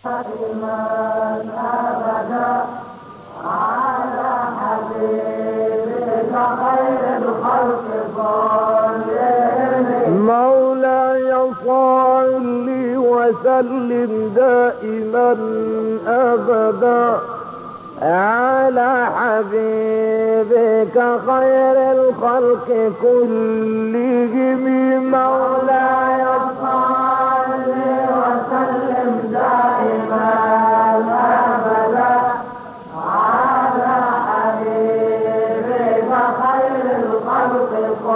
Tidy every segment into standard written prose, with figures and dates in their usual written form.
من أبدا على حبيبك خير الخلق كلهم. مولاي صل وسلم دائما أبدا على حبيبك خير الخلق كلهم. مولاي صل وسلم دائما أبدا على حبيبك خير الخلق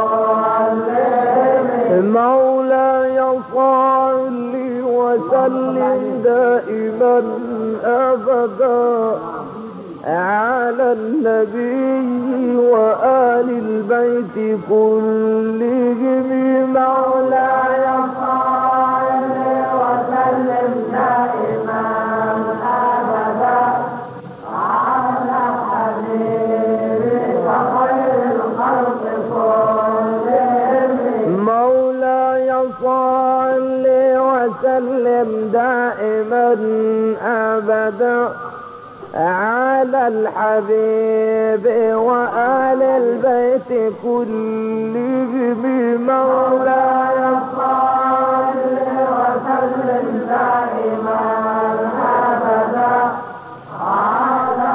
كلهم. مولاي صل وسلم دائما أبدا على النبي وآل البيت كلهم. مولاي صل وسلم دائما أبدا على حبيبك خير الخلق كلهم. مولاي صل وسلم دائما أبدا على الحبيب وآل البيت كلهم. مولاي صل وسلم دائما أبدا على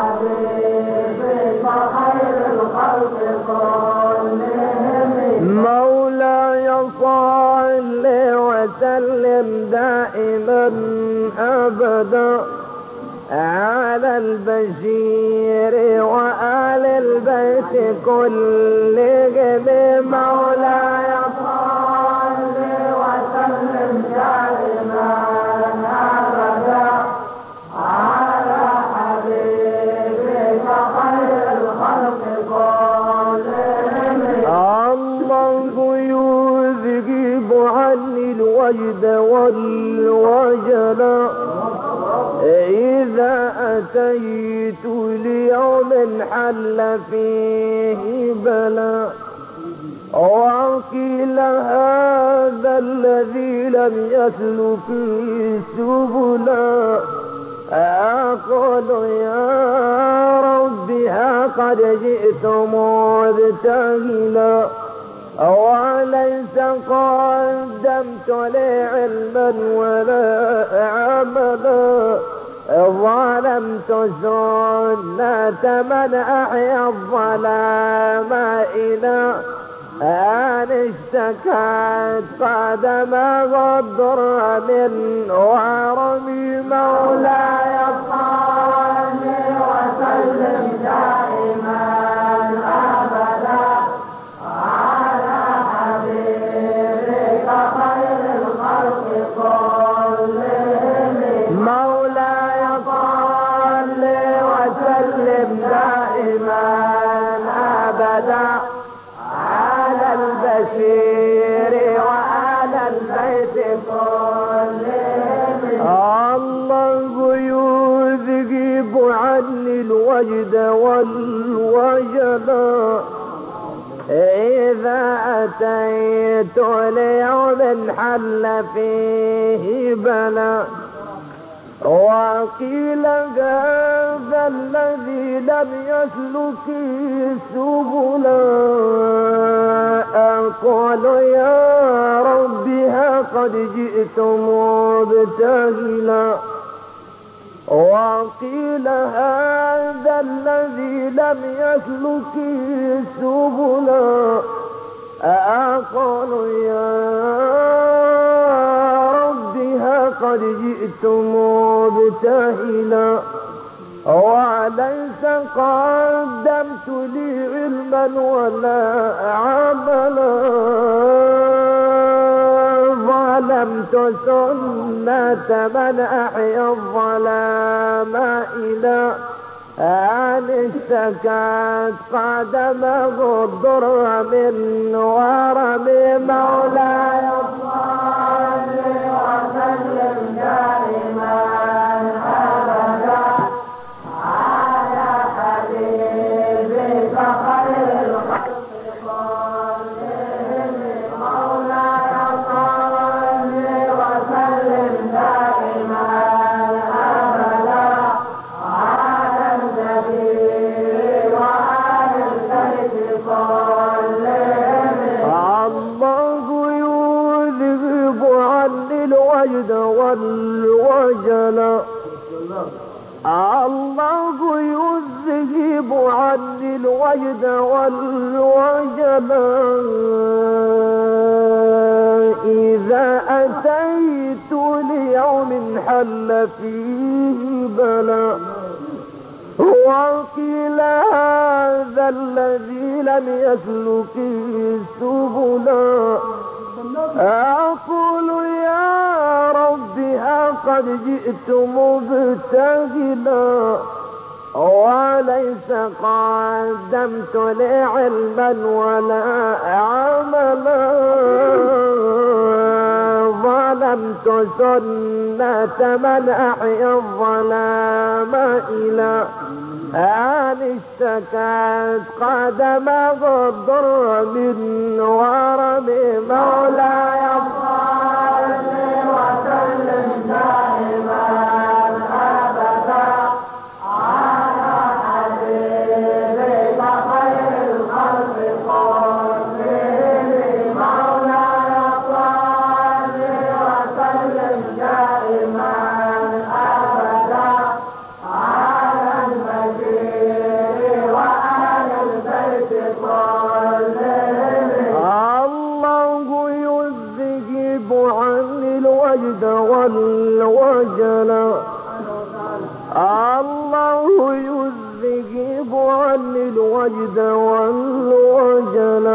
حبيبك خير الخلق كلهم. مولاي صل وسلم دائما أبدا على البشير وآل البيت كلهم. مولاي صل وسلم دائما أبدا على حبيبك خير الخلق كلهم. الله يذهب عني الوجد والوجل إذا أتيت ليوم حل فيه بلا. وقيل هذا الذي لم يسلك سبلا. أقول يا ربها قد جئت مبتهلا وليس قدمت لي علما ولا عملا. ظلمت سنة من أحيا الظلام إلى أن اشتكت قدمه الضر من ورمي. مولاي صل وسلم دائما أبدا على حبيبك خير الخلق كلهم. مولاي صل وسلم دائما أبدا على البشير وعلى البيت كلهم. الله يذهب عني الوجد والوجل إذا أتيت ليوم حل فيه بلا. وقيل هذا الذي لم يسلك سبلا. أقول يا ربها قد جئت مبتهلا. وقيل هذا الذي لم يسلك سبلا. أقول يا ربها قد جئت مبتهلا وليس قدمت لي علما ولا عملا. ظلمت سنة من أحيا الظلام إلى أن اشتكت قدمه الضر من ورم. مولاي صل وسلم دائما أبدا على حبيبك خير الخلق كلهم. مولاي صل وسلم دائما الوجد والوجل الله يذهب عني الوجد والوجل إذا أتيت ليوم حل فيه بلاء وقيل هذا الذي لم يسلك سبلا أقول يا رب قد جئت مبتهلا وليس قدمت لي علما ولا عملا ظلمت سنة من أحيا الظلام إلى أن اشتكت قدم الضر من ورم مولاي صل وسلم دائما أبدا على حبيبك خير الخلق كلهم مولاي صل وسلم دائما أبدا على المجيد وآل البيت كلهم الله يذهب عني الوجد والوجل الله يذهب عني الوجد والوجل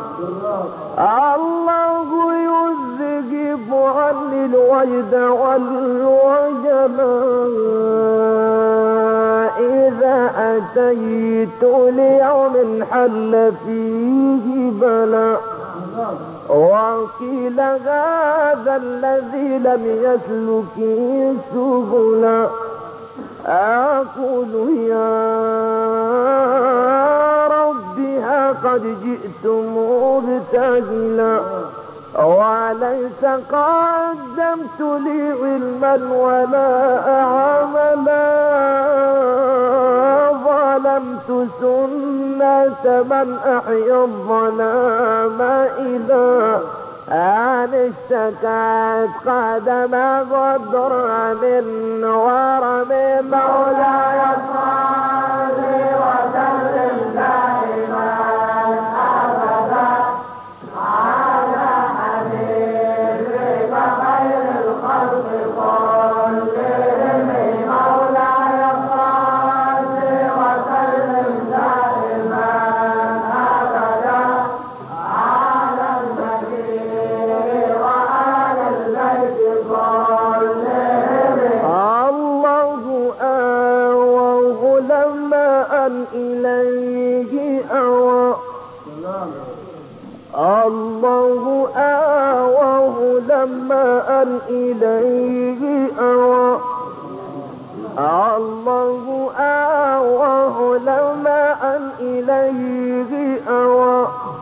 الله يذهب عني الوجد والوجل إذا أتيت ليوم حل فيه بلاء وقيل هذا الذي لم يسلك سبلا أقول يا ربي قد جئت مبتهلا وليس قدمت لي علما ولا عملا ظلمت سنة من أحيا الظلام إلى أن اشتكت قدم الضر من ورم مولاي صل وسلم دائما أبدا على حبيبك خير الخلق كلهم مولاي صل وسلم دائما أبدا على المجيد وآل البيت كلهم الله آواه لما أن إليه أوى الله آواه لما أن إليه أوى الله آواه لما أن إليه أوى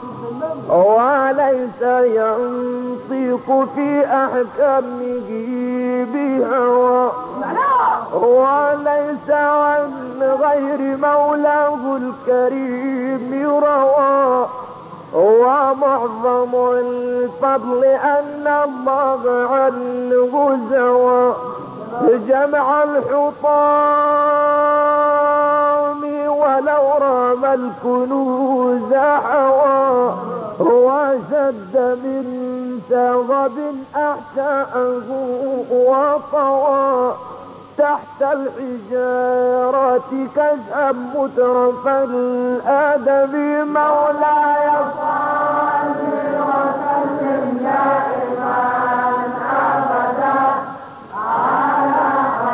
وليس ينطق في أحكامه بهوى وليس عن غير مولاه الكريم روى ومعظم الفضل أن الله عنه زوى جمع الحطام ولو رام الكنوز حوى وشد من سغب أحشاءه وطوى تحت الحجارة كشفا مترف الأدب مولاي صل وسلم دائما أبدا على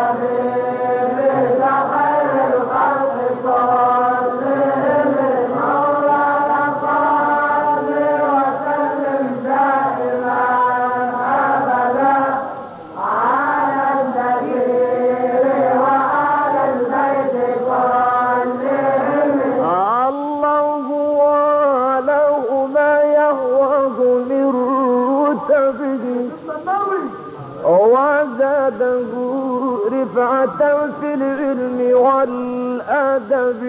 حبيبك خير الخلق كلهم مولاي صل وسلم دائما أبدا على النبي وآل البيت كلهم الله وله ما يهواه من رتبه وزاده رفعة في العلم والأدب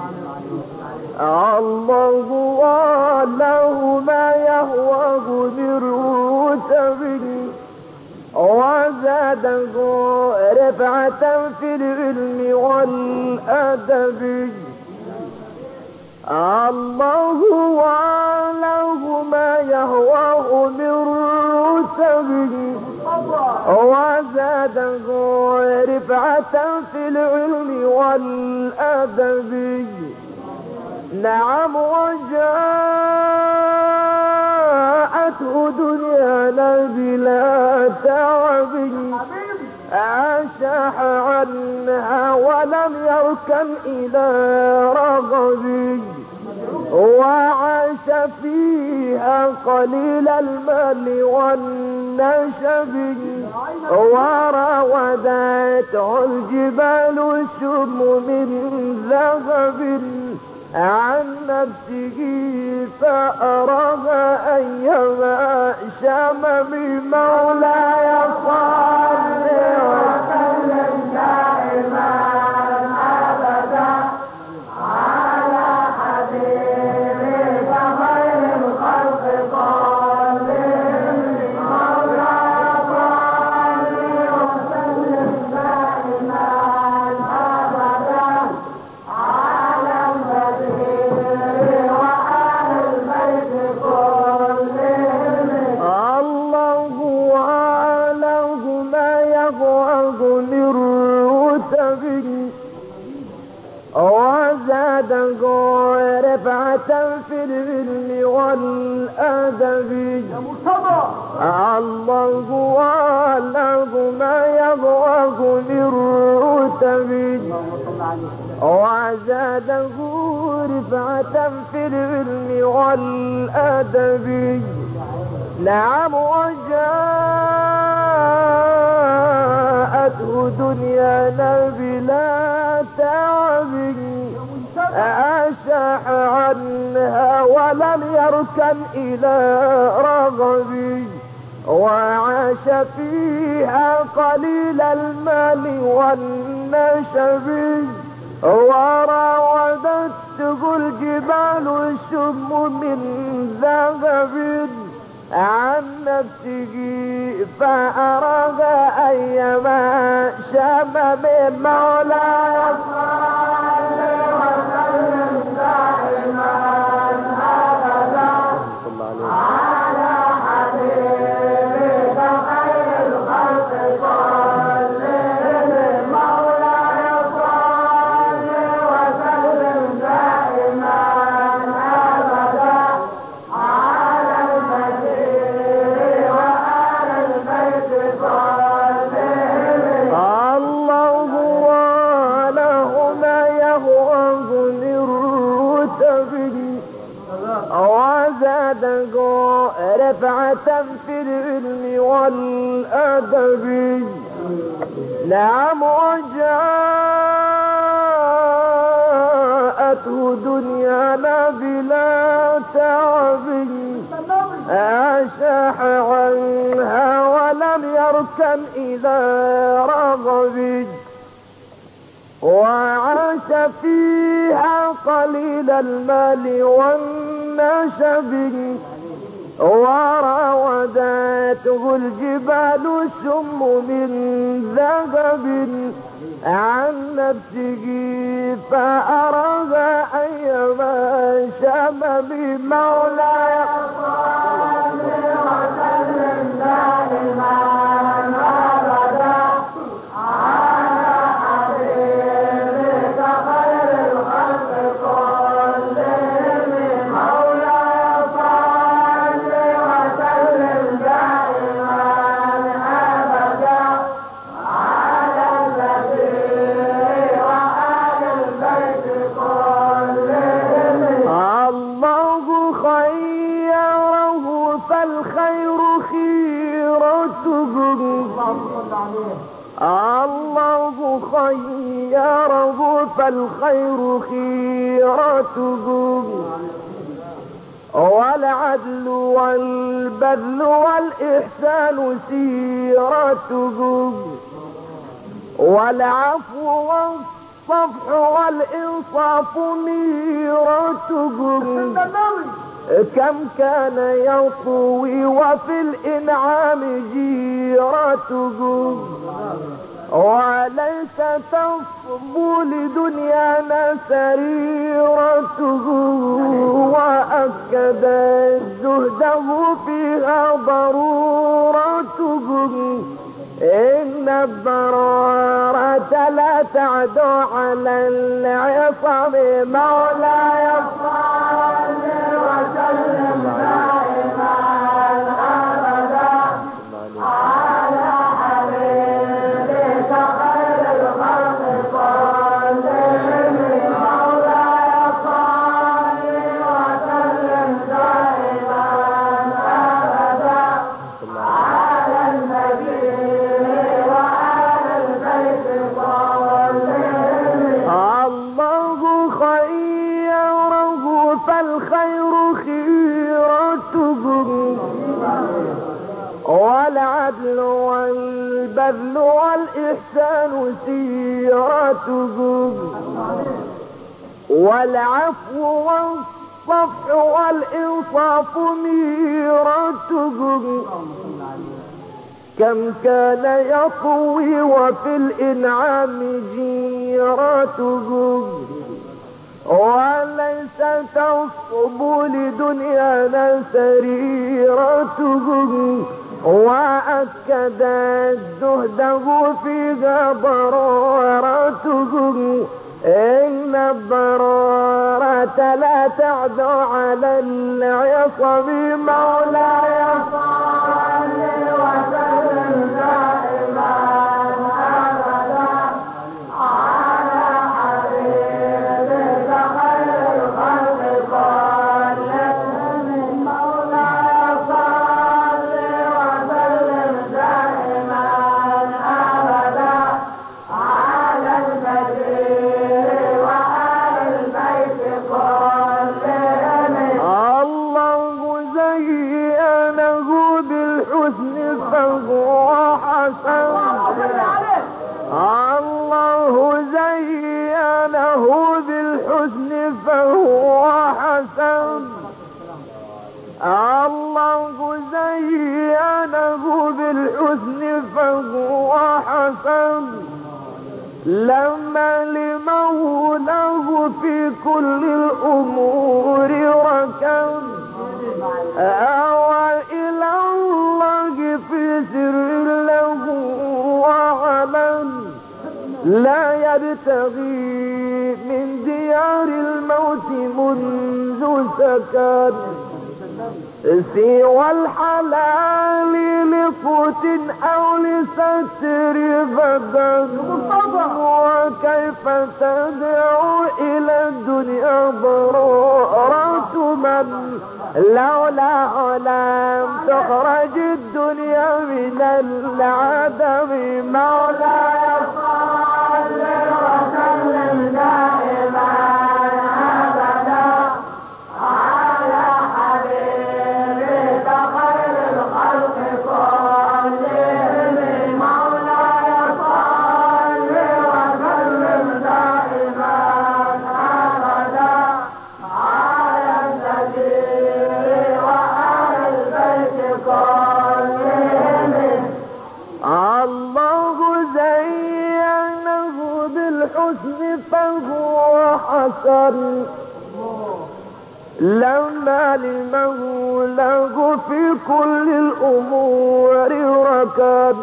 الله وله ما يهواه من رتبه وزاده رفعة في العلم والأدب. الله وله ما يهواه من رتب، وزاده رفعة في العلم والأدب. نعم وجاءته دنيانا بلا تعب، أشاح عنها ولم يركن إلى رغب، وعاش فيها قليل المال والنشب، وراودته الجبال الشم من ذهب عن نفسه فأراد أيما شمم. مولاي صل وسلم دائما أبدا على حبيبك خير الخلق صلهم. مولاي صل وسلم دائما أبدا على النبي وآل البيت كلهم. الله أعلم ما يبعث من رتب، وزاده رفعة في العلم والأدب. الله أعلم ما يبعث من رتب، وزاده رفعة في العلم والأدب. نعم وجاءته دنيانا بلا تعب، أشاح عنها ولم يركن إلى رغب، وعاش فيها قليل المال والنشب، وراودته الجبال الشم من ذهب عن نفسه فأراد أيما شمم. مولاي صل وسلم دائما أبدا على حبيبك خير الخلق صلهم. مولاي صل وسلم دائما أبدا على النبي وآل البيت صلهم. الله وله ما يهواه من رتب، وزاده رفعة في العلم والأدب. نعم وجاءته دنيانا بلا تعب، أشاح عنها ولم يركن إلى رغب، وعاش فيها قليل المال والنشب، وراودته الجبال الشم من ذهب عن نفسه فأراد أيما شمم. مولاي صل وسلم دائما أبدا على حبيبك خير الخلق كلهم. مولاي صل وسلم دائما أبدا على النبي وآل البيت كلهم. الله خيره فالخير خيرته، الله خيره فالخير خيرته، والعدل والبذل والإحسان سيرته، والعفو والصفح والإنصاف ميرته، كم كان يطوي وفي الإنعام جيرته، وليس تصبو لدنيانا سريرته، وأكد زهده فيها ضرورته. إن الضرورة لا تعدو على العصام. مولاي صل وسلم دائما أبدا على حبيبك خير الخلق كلهم. مولاي صل وسلم دائما أبدا على النبي وعلى البيت كلهم. الله خيره فالخير خيرته، والعدل والبذل والإحسان سيرته، والعفو والصفح والإنصاف ميرته. كم كان يطوي وفي الإنعام جيرته، وليس تصب لدنيانا سريرته، وأكد زهده فيها ضرورته. إن الضرورة لا تعدو على العصم. مولاي صل وسلم دائما أبدا على حبيبك خير الخلق كلهم. مولاي صل وسلم دائما أبدا على البشير وآل البيت كلهم. الله زينه بالحسن فهو حسن. الله زينه بالحسن فهو حسن. الله زينه بالحسن فهو حسن. لما لمولاه في كل الأمور ركب، أوى إلى الله في سر له وعلن، لا يبتغي من ديار الموت منذ سكن سوى الحلال لقوت أو لستر بدن. وكيف تدعو إلى الدنيا ضرورة من لولاه لم تخرج الدنيا من العدم. مولاي صل وسلم دائما أبدا على حبيبك خير الخلق كلهم. مولاي صل وسلم دائما أبدا على النبي وآل البيت كلهم. الله زينه بالحسن فهو حسن. لما لمولاه في كل الأمور ركب،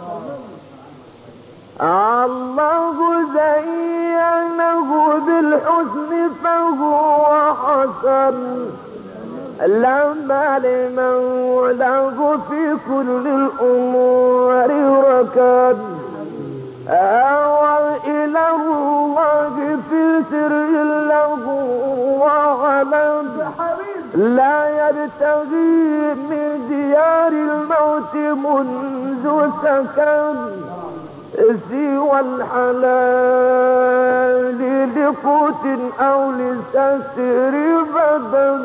الله زينه بالحسن فهو حسن. لما لمولاه في كل الأمور ركب، أوى إلى الله في سر له وعلن، لا يبتغي من ديار الموت منذ سكن سوى الحلال لقوت أو لستر بدن.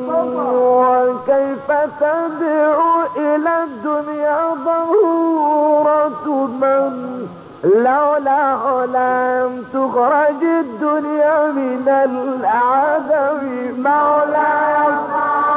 وكيف تدعو إلى الدنيا ضرورة من لولاه لم تخرج الدنيا من العدم. مولاي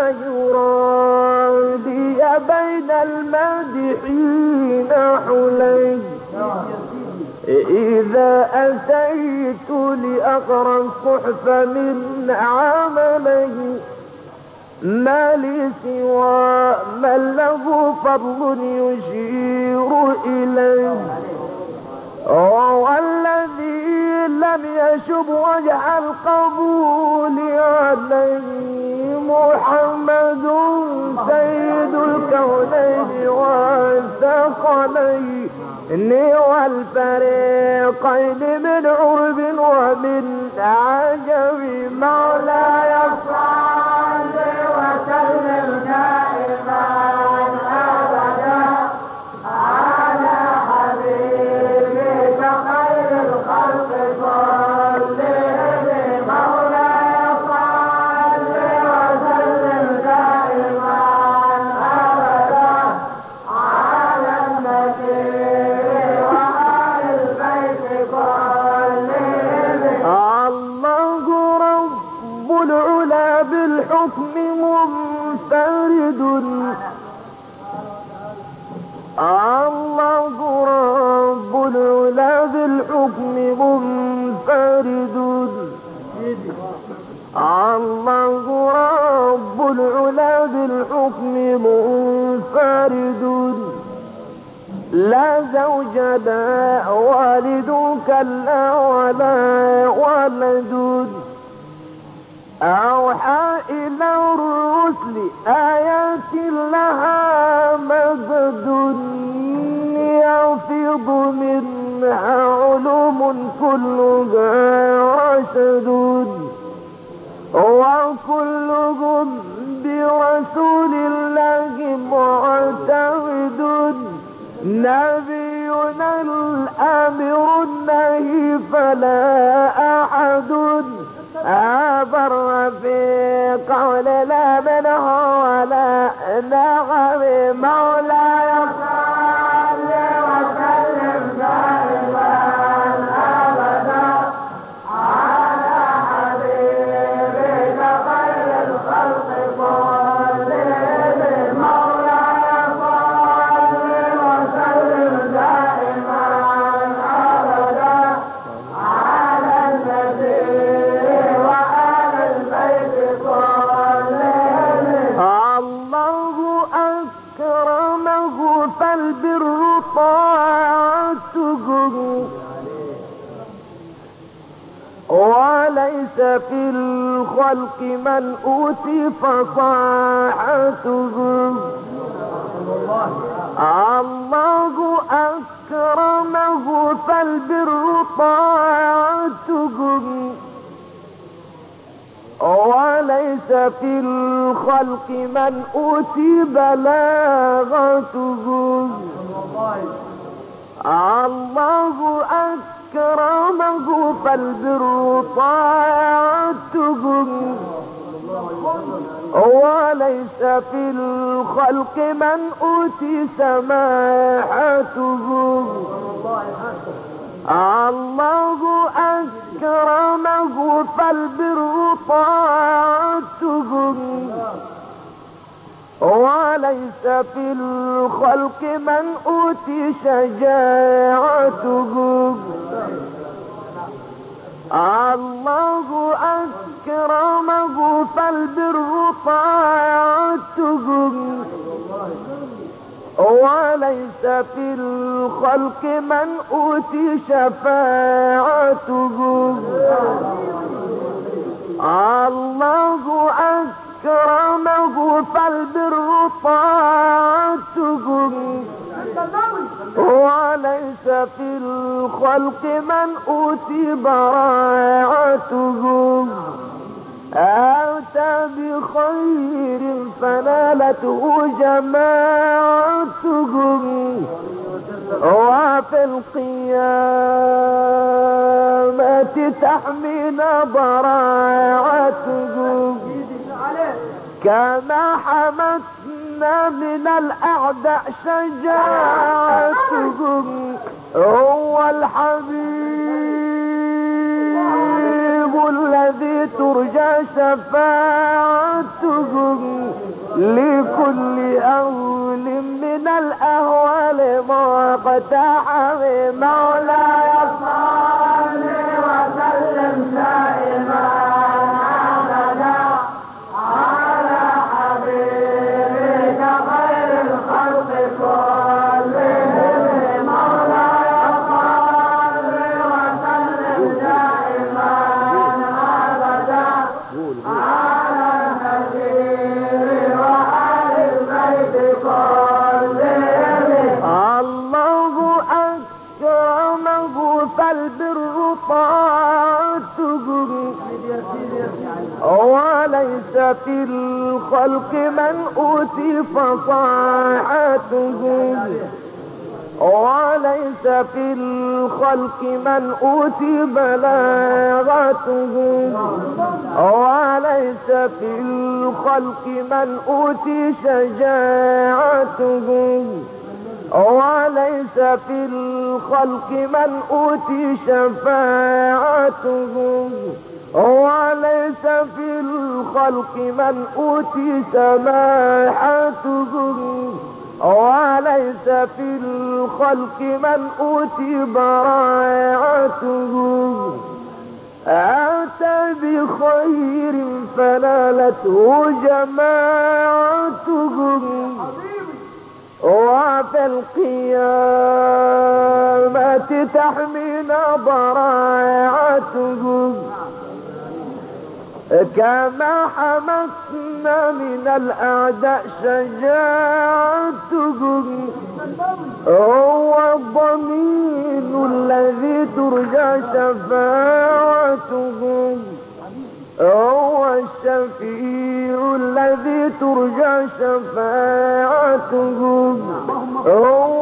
يرى لي بين المادحين حلي إذا أتيت لأقرأ الصحف من عمله ما لي سوى من له فضل يشير إليه وهو الذي لم يشب وجه القبول عليه محمد سيد الكونين والثقلين والفريقين من عرب ومن عجب مولاي صل وسلم دائما ابدا على حبيبك خير الخلق صل مولاي صل وسلم دائما ابدا على النبي وآل البيت كلهم. الله رب العلا بالحكم منفرد الله رب العلا بالحكم منفرد الله رب العلا بالحكم منفرد لا زوج لا والد كلا ولا ولد أوحى إلى الرسل آيات لها مدد يفيض منها علوم كلها رشد وكلهم برسول الله معتمد نبينا الأمر النهي فلا أحد أبر في قول لا منه ولا نغم مولاي صل وسلم دائما أبدا على حبيبك خير الخلق كلهم مولاي صل وسلم دائما أبدا على النبي وآل البيت كلهم. الله أكرمه فالبر طاعته وليس في الخلق من أوتي فصاحته الله أكرمه فالبر طاعته وليس في الخلق من أوتي بلاغته الله أكرمه فالبر طاعته وليس في الخلق من أوتي سماحته الله أكرمه فالبر طاعته وليس في الخلق من أوتي شجاعته الله أكرمه فالبر طاعته وليس في الخلق من أوتي شفاعته الله أكرمه فالبر طاعته وليس في الخلق من أوتي براعته أتى بخير فنالته جماعتهم وفي القيامة تحمينا براعتهم كما حمتنا من الأعداء شجاعتهم هو الحبيب الذي ترجى شفاعته لكل أول من الأهوال مقتحم مولاي صل وسلم دائما أبدا على حبيبك خير الخلق كلهم مولاي صل وسلم دائما أبدا على النبي وآل البيت كلهم. الله أكرمه فالبر طاعته وليس في الخلق من أوتي فصاحته وليس في الخلق من أوتي بلاغته وليس في الخلق من أوتي شجاعته وليس في الخلق من أوتي شفاعته وليس في الخلق من أوتي سماحته وليس في الخلق من أوتي براعته أتى بخير فنالته جماعته وفي القيامة تحمينا براعته كما حمسنا من الأعداء شجاعته هو الضمين الذي ترجى شفاعته هو الشفيع الذي ترجى شفاعته هو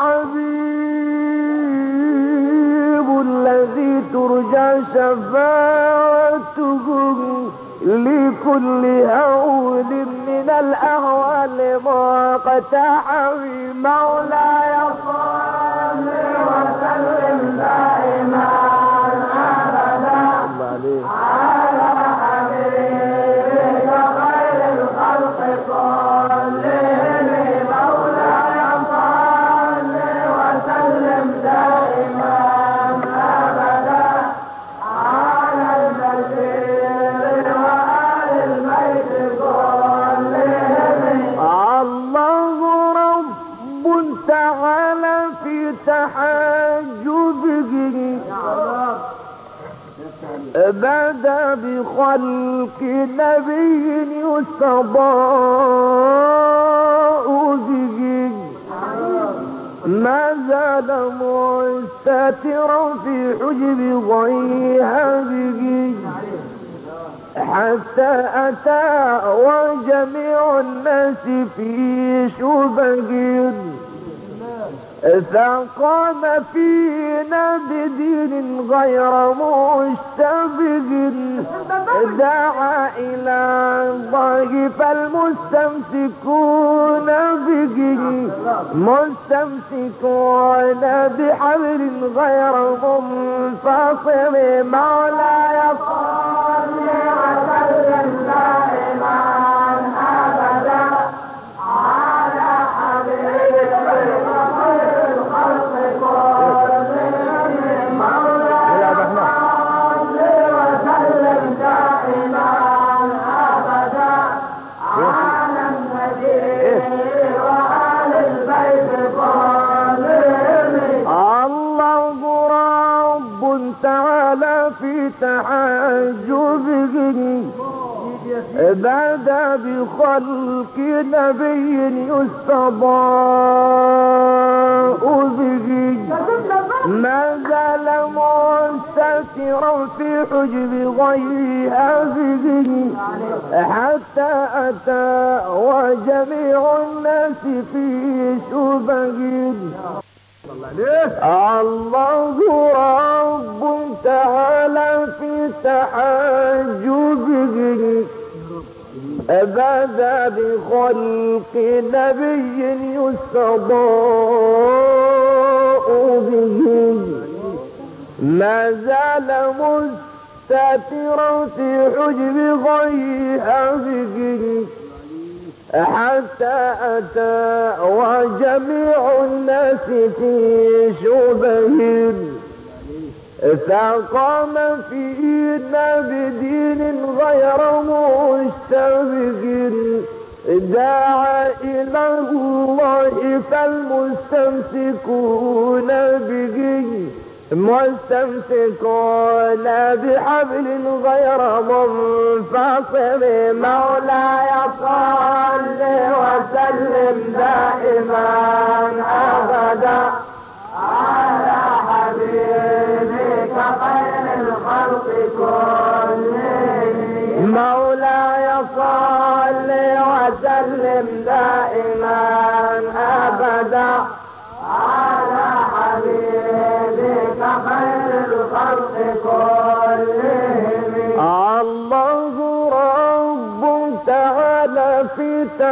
الحبيب الذي ترجى شفاعته لكل هول من الأهوال مقتحم مولاي صل وسلم دائما أبدا على حبيبك خير الخلق كلهم مولاي صل وسلم دائما أبدا على البشير وآل البيت كلهم. الله رب تعالى في تحجبه بدا بخلق نبي يستضاء به ما زال مستترا في حجب غيهبه حتى أتى وجميع الناس في شبه فقام فينا بدين غير مشتبه دعا إلى الله فالمستمسكون به مستمسكون بحبل غير منفصل مولاي صل وسلم دائما أبدا على حبيبك خير الخلق كلهم مولاي صل وسلم دائما أبدا على النبي وآل البيت كلهم. الله رب تعالى في تحجبه بدا بخلق نبي يستضاء به ما زال مستترا في حجب غيهبه حتى أتى وجميع الناس في شبه الله رب تعالى في تحجبه بدا بخلق نبي يستضاء به ما زال مستترا في حجب غيها به حتى أتى وجميع الناس في شبه فقام فينا بدين غير مشتبه دعا إلى الله فالمستمسكون به مستمسكون بحبل غير منفصل مولاي صل وسلم دائما أبدا على حبيبك خير الخلق كلهم مولاي صل وسلم دائما أبدا على حبيبك خير الخلق كلهم الله رب تعالى في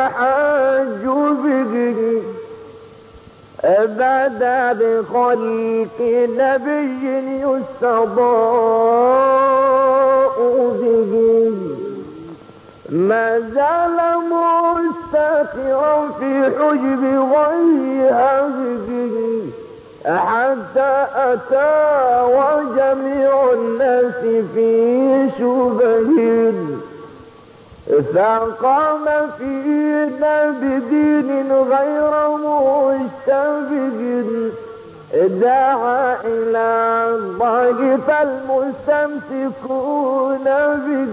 تحجبه بدا بخلق نبي يستضاء به ما زال مستترا في حجب غيها به حتى أتى وجميع الناس في شبه فقام فينا بدين غير مشتبه دعا إلى الله فالمستمسكون به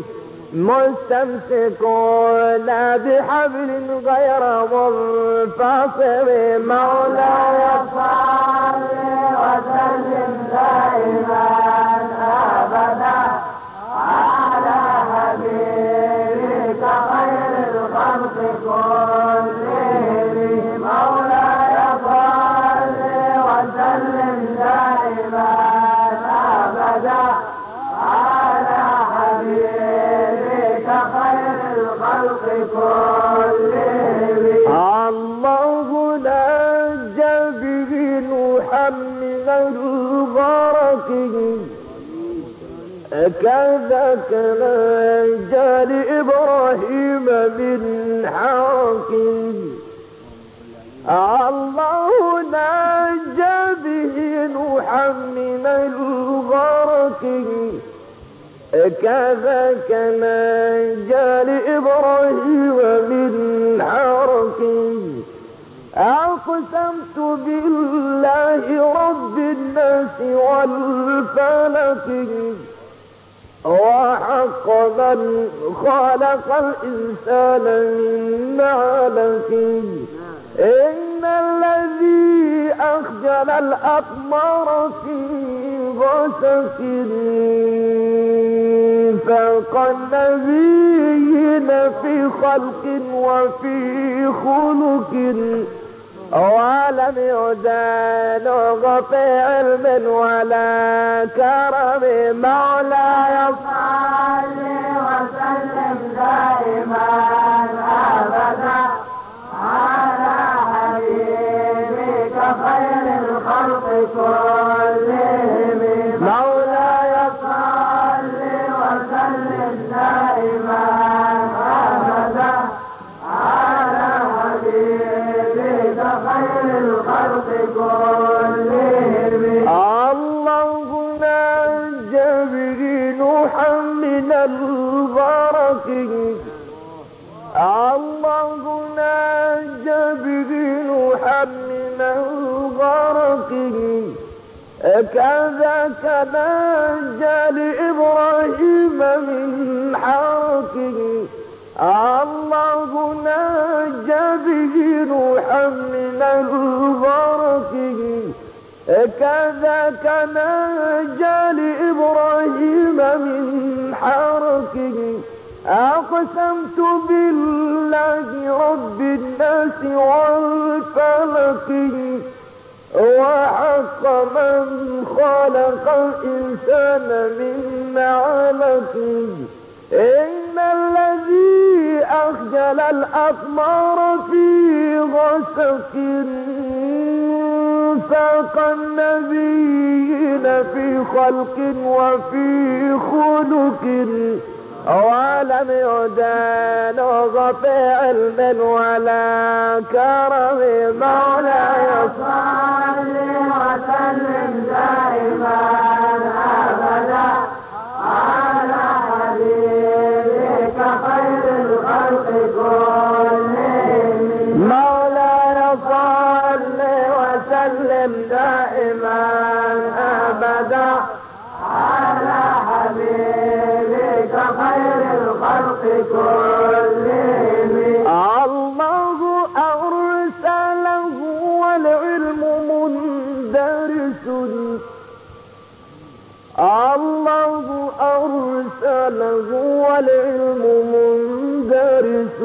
مستمسكون بحبل غير منفصل مولاي صل وسلم دائما أبدا على حبيبك خير الخلق كلهم مولاي صل وسلم دائما أبدا على حبيبك خير الخلق كلهم الله نجى به نوحا من الغرق كذاك نجى لإبراهيم من حرق الله نجى به نوحا من الغرق كذاك نجى لإبراهيم من حرق أقسمت بالله رب الناس والفلك وحق من خلق الإنسان من علق إن الذي أخجل الأقمار في غسق فوق النبيين في خلق وفي خلق ولم يدانغ في علم ولا كرم مولاي صل وسلم دائما أبدا على حبيبك خير الخلق كلهم مولاي صل وسلم دائما أبدا على حبيبك خير الخلق كلهم الله نجى به نوحا من الغرق الله نجى به نوحا من الغرق كذاك نجى لإبراهيم من حرق الله نجى به نوحا من الغرق كذاك نجى لإبراهيم من حرق أقسمت بالله رب الناس والفلك وحق من خلق الإنسان من علق إن الذي أخجل الأقمار في غسق فاق النبيين في خلق وفي خلق ولم يدانوا في علم ولا كرم. مولاي صل وسلم دائما ابدا على حبيبك خير الخلق كلهم. مولاي صل وسلم دائما ابدا على حبيبك خير الخلق كلهم. الله أرسله والعلم مندرس. الله أرسله والعلم مندرس.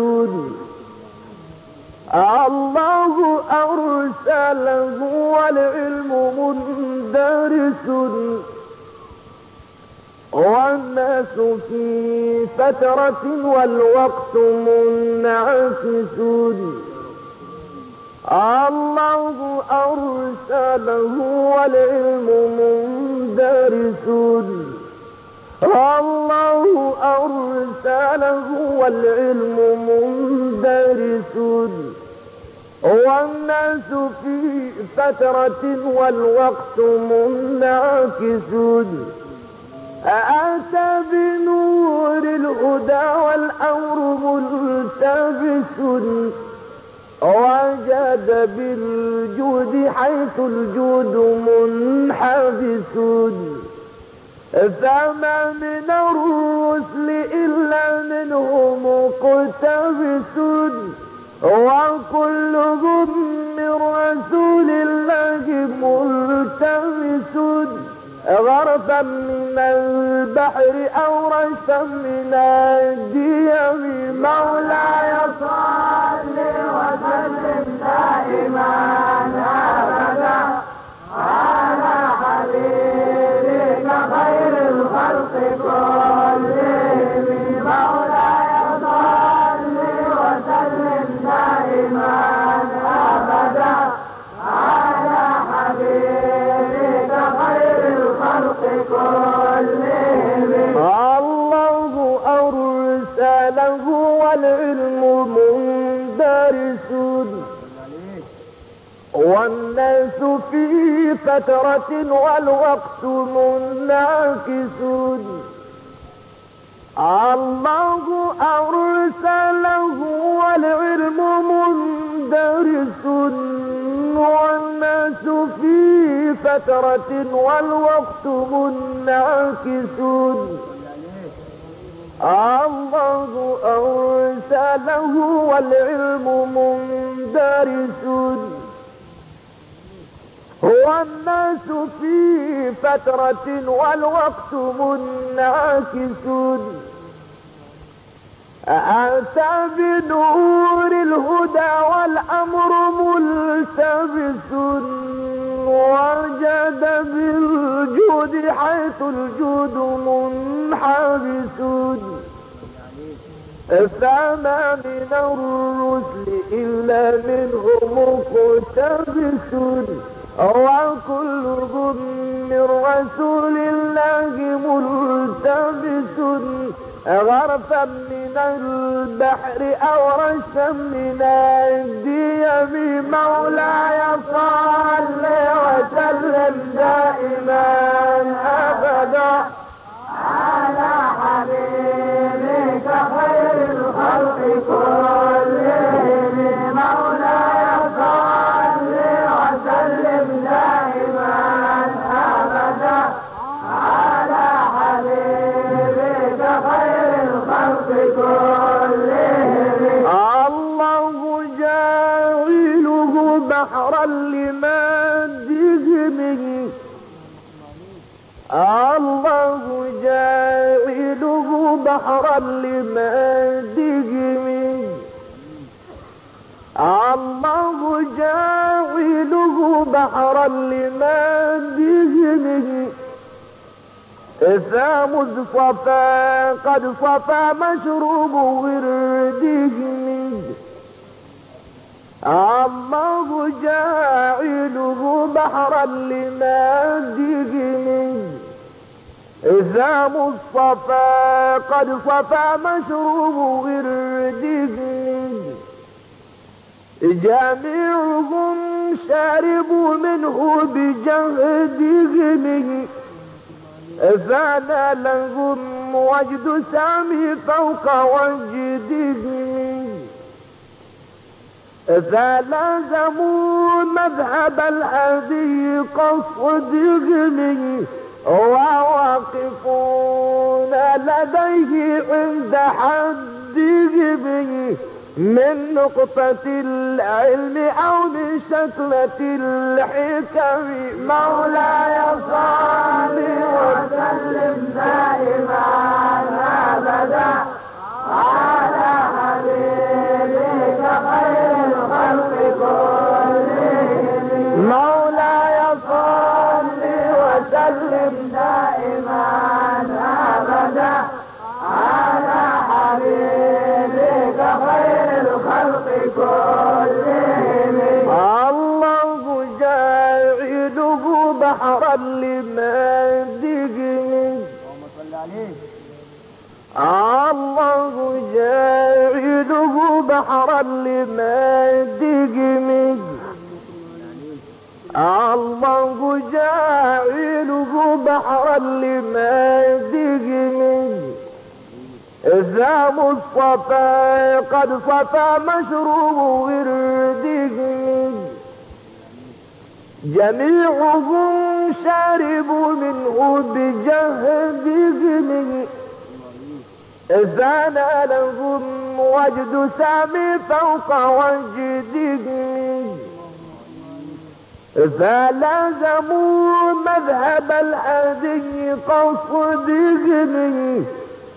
الله أرسله والعلم مندرس. والناس في فترة والوقت منعكس. الله أرسله والعلم مندرس. الله أرسله والعلم مندرس. والناس في فترة والوقت منعكس. أتى بنور الهدى والأمر ملتبس. وجد بالجود حيث الجود منحبس. فما من الرسل إلا منه مقتبس. وكلهم من رسول الله ملتمس. غرفا من البحر أو رشفا من الديم. مولاي صل وسلم دائما ابدا على حبيبك خير الخلق كلهم. مولاي صل وسلم دائما ابدا على حبيبك خير الخلق كلهم. الله أرسله والعلم مندرس. والناس في فترة والوقت منعكس. الله أرسله والعلم مندرس. والناس في فترة والوقت منعكس. الله أرسله والعلم مندرس. هو الناس في فترة والوقت منعكس. أتى بنور الهدى والأمر ملتبس. وجد بالجود حيث الجود منحبس. فما من الرسل إلا منه مقتبس. وكلهم من رسول الله ملتبس. غرفا من البحر أو رشفا من الديم. مولاي صل وسلم دائما أبدا على حبيبك خير الخلق كلهم. مولاي صل وسلم دائما ابدا على حبيبك خير الخلق كلهم. الله جاعله بحرا لمادهم. الله جاعله بحرا لمادهم. الله جاعله بحرا لمادهم. فمذ صفا قد صفى مشروب وردهم. الله جاعله بحرا بحرا لماده منه إذا مصطفى قد صفى مشروب ورده منه جميعهم شربوا منه بجهده منه فانا لهم وجد سامي فوق وجده منه فلازموا مذهب الهدي قصده منه وواقفون لديه عند حده منه من نقطة العلم أو من شكلة الحكم مولاي صل وسلم دائما أبدا على حبيبك خير الخلق كلهم مولاي صل وسلم دائما أبدا على حبيبك خير الخلق كلهم الله جاعله بحرا لماده اللهم صل عليه الله جاعله بحرا لماده منه الله جاعله بحرا لماده منه إذا مصطفى قد صفى مشروب ورده منه جميعهم شربوا منه بجهده منه إذا نالهم وجد سامي فوق وجده منه فلازموا مذهب الهدي قصده منه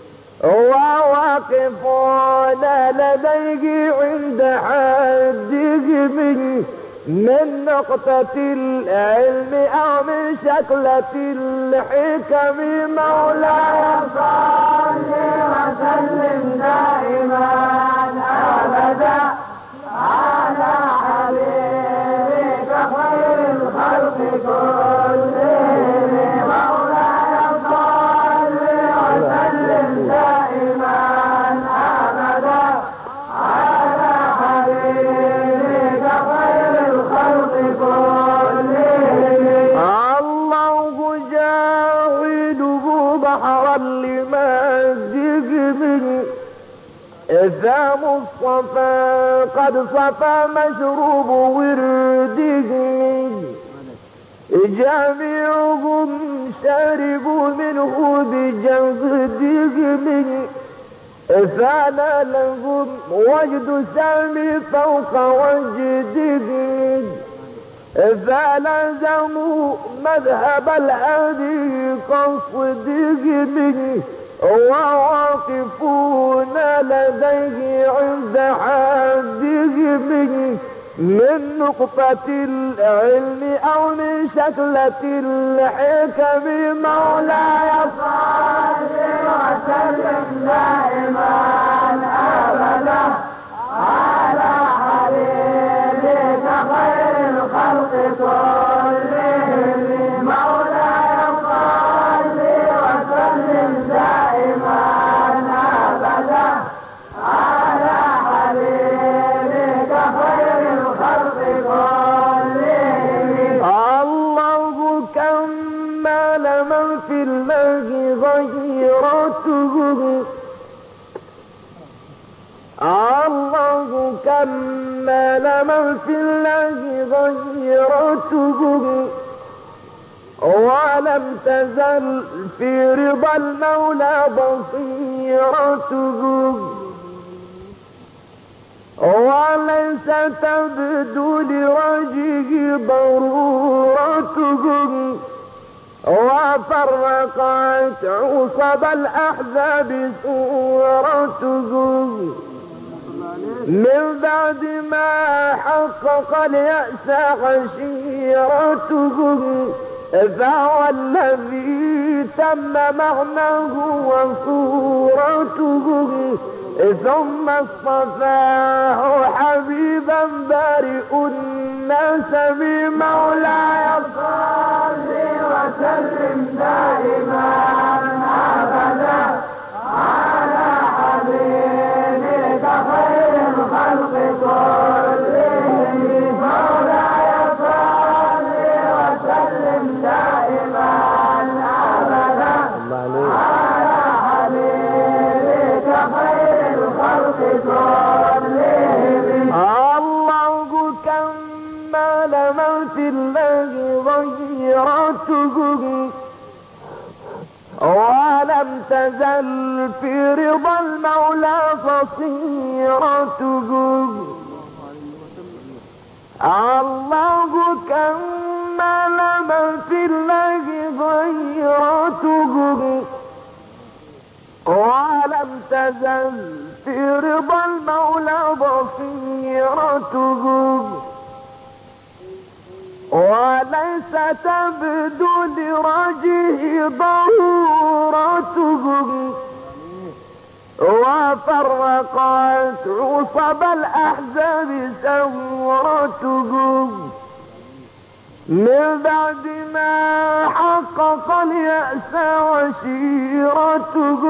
وواقفون لديه عند حده منه من نقطة العلم أو من شكلة الحكم مولاي صل وسلم دائما أبدا على حبيبك خير الخلق كلهم مولاي صل وسلم دائما أبدا على حبيبك خير الخلق كلهم الله جاعله بحرا لماده منه إذا مصطفى قد صفى مشروب ورده منه جميعهم شربوا منه بجهده منه فانا لهم وجد سامي فوق وجده منه فلازموا مذهب الهدي قصده منه وواقفون لديه عند حده منه من نقطة العلم أو من شكلة الحكم مولاي صل وسلم دائما أبدا على حبيبك خير الخلق كلهم مولاي صل وسلم دائما أبدا على حبيبك خير الخلق كلهم الله كمل من في الله غيرته الله كمل من في الله غيرته ولم تزل في رضا المولى بصيرته وليس تبدو لوجهه ضرورته وفرقت عصب الأحزاب صورته من بعد ما حقق اليأس عشيرته فهو الذي تم معناه وصورته ثم اصطفاه حبيبا بارئ الناس بمولاي صل وسلم دائما أبدا على حبيبك خير الخلق كلهم مولاي صل وسلم دائما أبدا على حبيبك خير الخلق كلهم. الله كمل من في الله غيرته ولم تزل في رضا المولى بصيرته. الله كمل من في الله غيرته ولم تزل في رضا المولى بصيرته. وليس تبدو لرجه ضرورته وفرقت عصب الأحزاب ثورته. من بعد ما حقق اليأس وشيرته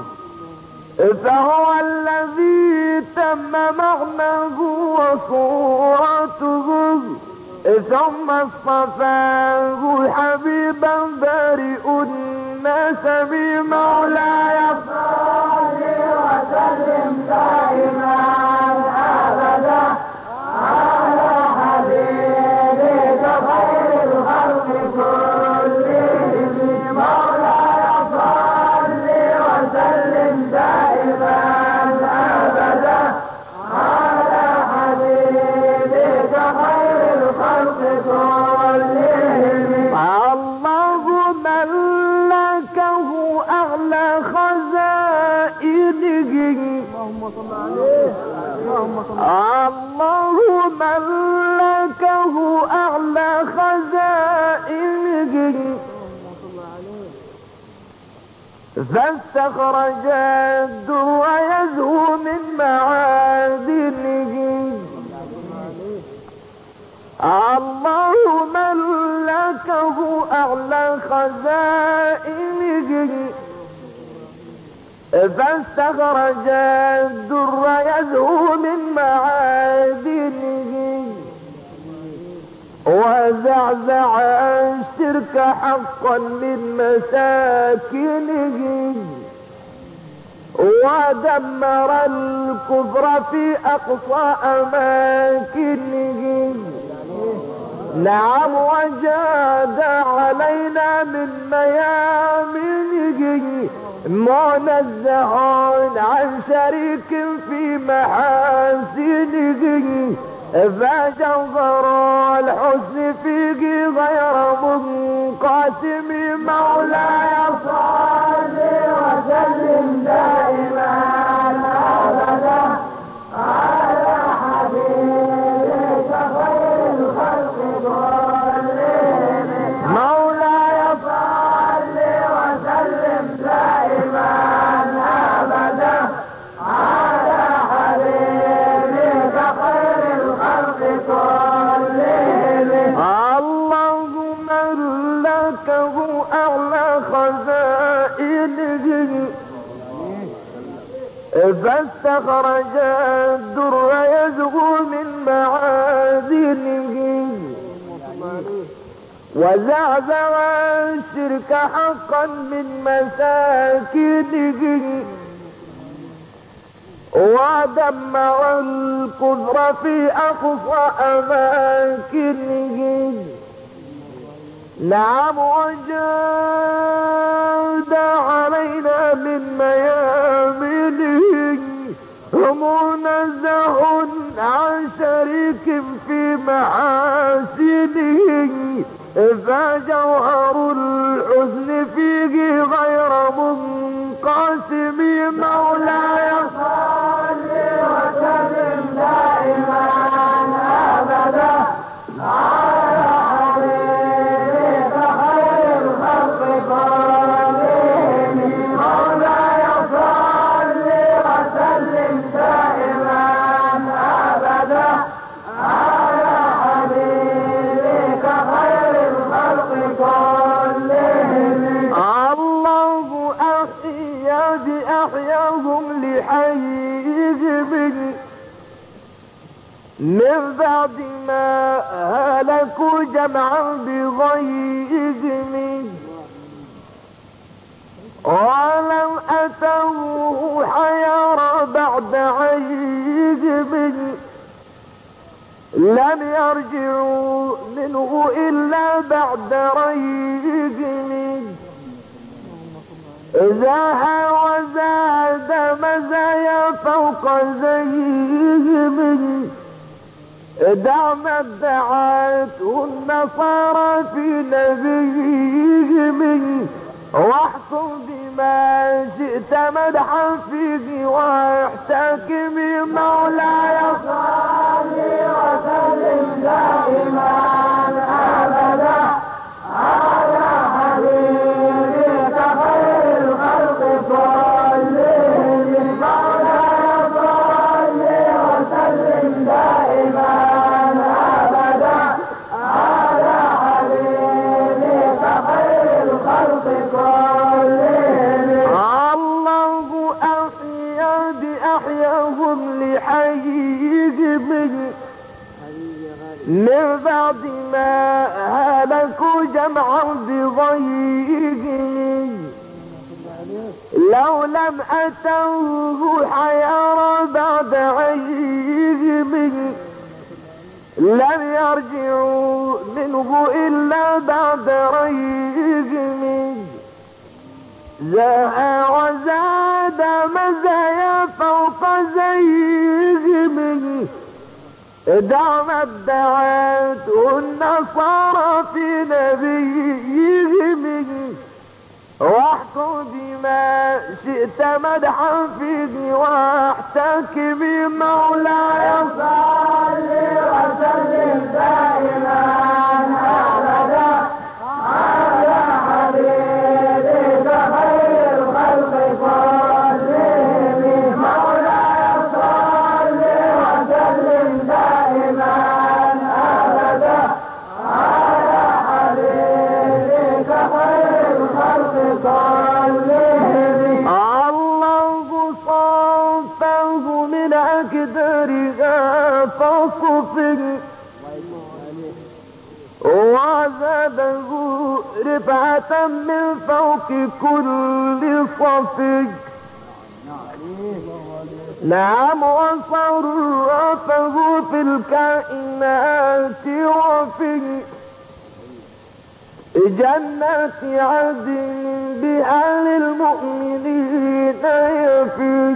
فهو الذي تم معناه وصورته. ثم اصطفاه حبيبا بارئ الناس بمولاي صل وسلم دائما أبدا على حبيبك خير الخلق كلهم مولاي صل وسلم دائما أبدا على حبيبك خير الخلق كلهم. الله ملكه أعلى خزائنه. الله ملكه أعلى خزائنه فاستخرج الدر يزهو من معادنه. الله ملكه أعلى خزائنه فاستخرج الدر يزهو من معادنه. وزعزع الشرك حقا من مساكنه ودمر الكفر في أقصى أماكنه. نعم وجاد علينا من ميامنه منزه عن شريك في محاسنه. فجوهر الحسن فيه غير منقسم مولاي صل وسلم دائما أبدا على حبيبك خير الخلق كلهم مولاي صل وسلم دائما أبدا على حبيبك خير الخلق كلهم. الله ملكه أعلى خزائنه فاستخرج الدر يزهو من معادنه. وزعزع الشرك حقا من مساكنه ودمر الكفر في أقصى أماكنه. نعم وجاد علينا من ميامنه منزه عن شريك في محاسنه. فجوهر الحزن فيه غير منقسم مولاي صل وسلم دائما أبدا على حبيبك خير الخلق كلهم مولاي صل وسلم دائما أبدا على حبيبك من بعد ما هلكوا جمعا بغيظهم ولم أتوه حيرى بعد عيهم لم يرجعوا منه إلا بعد ريهم زاها وزاد مزايا فوق زيهم دعم ادعته النصارى في نبيهم واحكم بما شئت مدحا فيه واحتكم مولاي صل وسلم دائما ابدا على حبيبك خير الخلق كلهم مولاي صل وسلم دائما ابدا على حبيبك خير الخلق كلهم الله أحيا بأحياهم لحيهم من بعد ما هلكوا جمعا بضيهم لو لم أتوه حيارى بعد عيهم لم يرجعوا منه إلا بعد ريهم زاها وزاد مزايا فوق زيهم دعم ادعته النصارى في نبيهم واحكم بما شئت مدحا فيه واحتكم مولاي صل وسلم دائما ابدا على حبيبك خير الخلق كلهم مولاي صل وسلم دائما ابدا على حبيبك خير الخلق كلهم الله صافه من أكدرها فصفه وزاده رفعة من فوق كل صفه نعم وصرفه في الكائنات وفي جنات عدن بها للمؤمنين يفي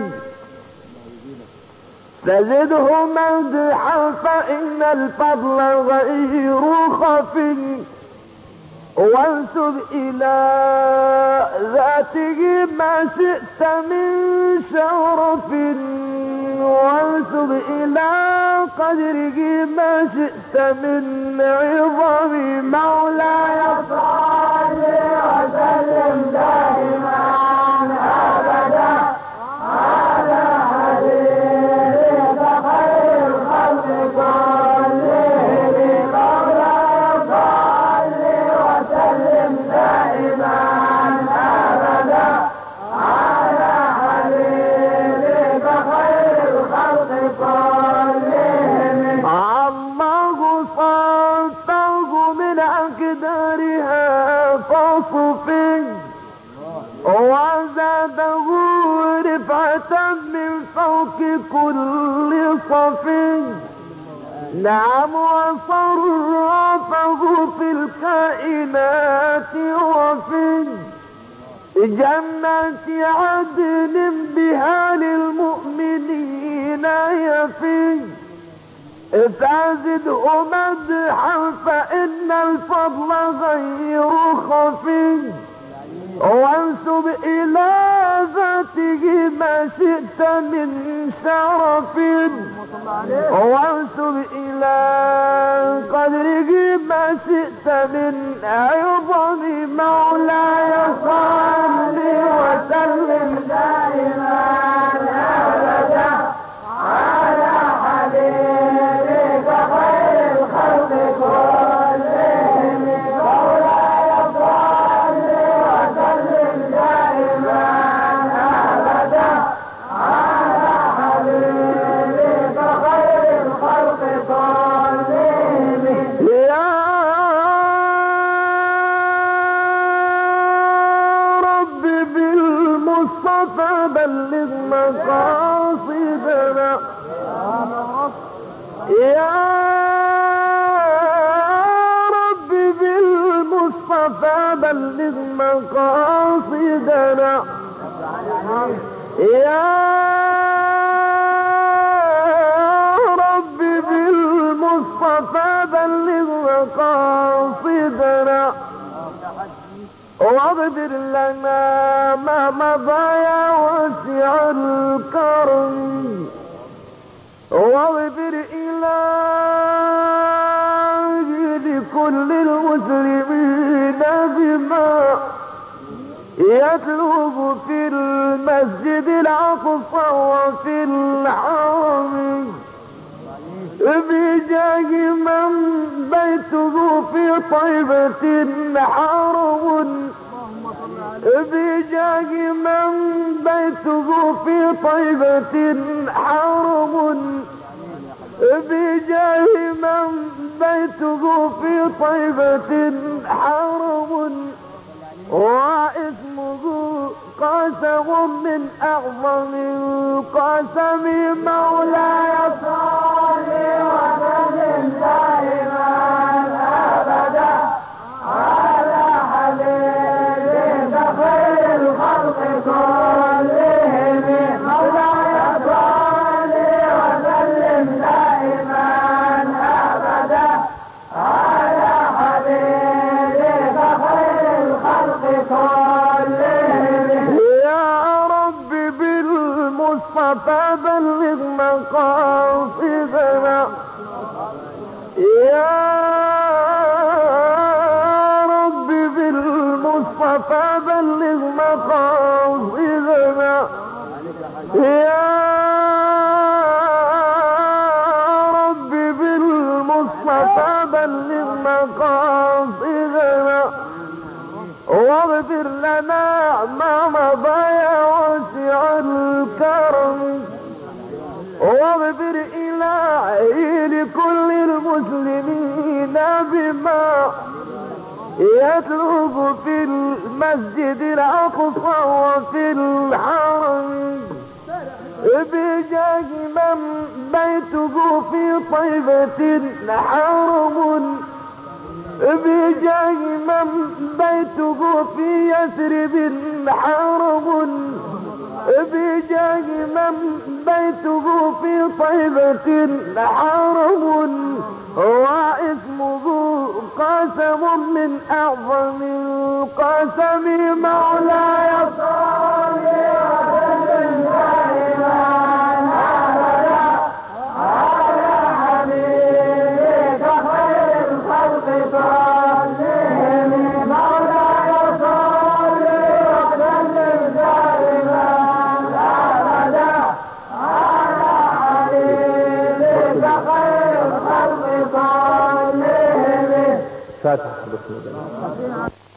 فزده مدحا فإن الفضل غير خفي وانسب إلى ذاته ما شئت من شرف وانسب إلى قدره ما شئت من عظم مولاي صل وسلم دائما ابدا على حبيبك خير الخلق كلهم مولاي صل وسلم دائما ابدا على حبيبك خير الخلق كلهم الله صفه من أقدارها فصفه وزاده رفعة من فوق كل صفه نعم وصرفه في الكائنات وفي جنات عدن بها للمؤمنين يفي فازده مدحا فإن الفضل غير خفي وانسب إلى ذاته ما شئت من شرف وانسب إلى قدره ما شئت من عظم مولاي صل وسلم دائما ابدا على حبيبك خير الخلق كلهم مولاي صل وسلم دائما ابدا على حبيبك خير الخلق بلغ مقاصدنا يا رب بالمصطفى بلغ مقاصدنا واغفر لنا ما مضى يا واسع الكرم واغفر إلهي لكل المسلمين بما يطلب في المسجد الأقصى وفي الحرم بجاه من بيته في طيبة حرم بجاه من بيته في طيبة حرم بجاه من بيته في طيبة حرم واسمه قسم من أعظم القسم مولاي صل وسلم دائما أبدا على حبيبك خير الخلق كلهم مولاي صل وسلم دائما أبدا على حبيبك خير الخلق كلهم يا رب بالمصطفى بلغ مقاصدنا يا رب بالمصطفى بلغ مقاصدنا يا رب بالمصطفى بلغ مقاصدنا واغفر لنا ما مضى يا واسع الكرم واغفر إلهي لكل المسلمين بما يطلب في المسجد الأقصى وفي الحرم بجاه من بيته في طيبة حرم بجاه من بيته في يثرب حرم بجاه من بيته في طيبة حرم واسمه قسم من أعظم القسم مولاي صل وسلم دائما أبدا على حبيبك خير الخلق كلهم مولاي صل وسلم دائما أبدا على حبيبك خير الخلق كلهم. فاتحة بسم الله.